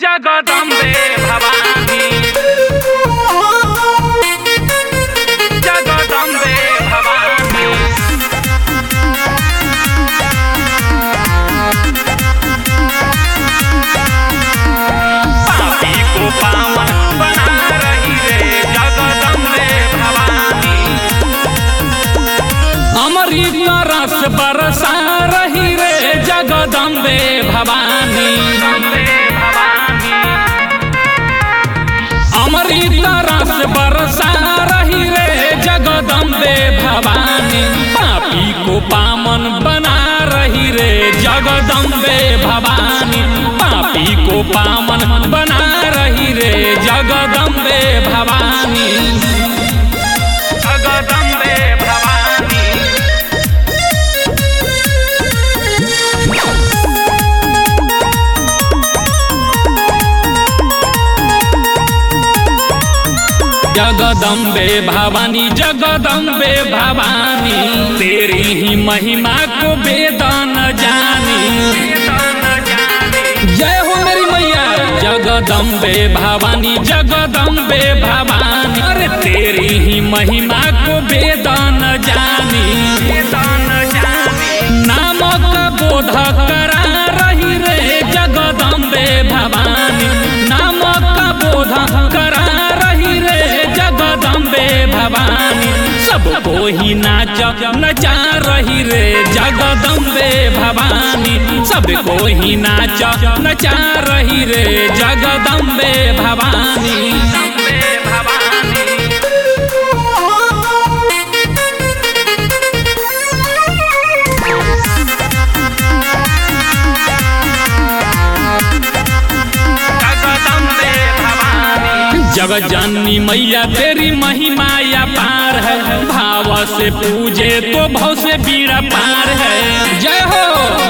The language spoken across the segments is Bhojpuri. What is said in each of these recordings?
जगदम्बे भवानी जगदम्बे भवानी पापी को पावन बना रही रे जगदम्बे भवानी। अमृत रस बरसा रही रे जगदम्बे भवानी। अमृत रस बरसा रही रे जगदम्बे भवानी। पापी को पावन बना रही रे जगदम्बे भवानी। पापी को पावन बना रही रे जगदम्बे भवानी। जगदम्बे भवानी जगदम्बे भवानी जगदम्बे भवानी। तेरी ही महिमा को वेद न जानी। जय हो मेरी मैया जगदम्बे भवानी जगदम्बे भवानी। अरे तेरी ही महिमा को वेद न जानी। नाम का बोध करा रही रे जगदम्बे भवानी। नाम का बोध करा रही रे जगदम्बे भवानी। सबको ही नाच नचा रही रे जगदम्बे भवानी। सबको ही नाच नचा रही रे जगदम्बे भवानी। जगत जननी मैया तेरी महिमा या पार है। भाव से पूजे तो भाव से बीड़ा पार है। जय हो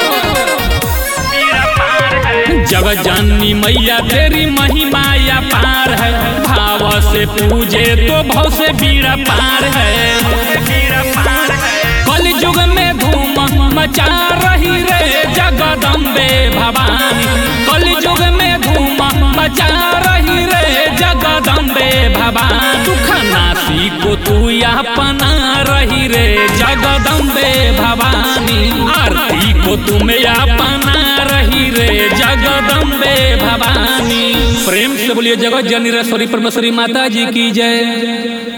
जगत जननी मैया तेरी महिमा या पार है। भाव से पूजे तो भाव से बीड़ा पार है। कल युग में धूम मचा रही रे जगदम्बे भवानी। कल युग में धूम मचा रही रे जगदम्बे भवानी। दुख नासी को तू अपना रही रे जगदम्बे भवानी। आरती को तुम अपना रही रे जगदम्बे भवानी। प्रेम से बोलिए जगत जननी परमेश्वरी माता जी की जय।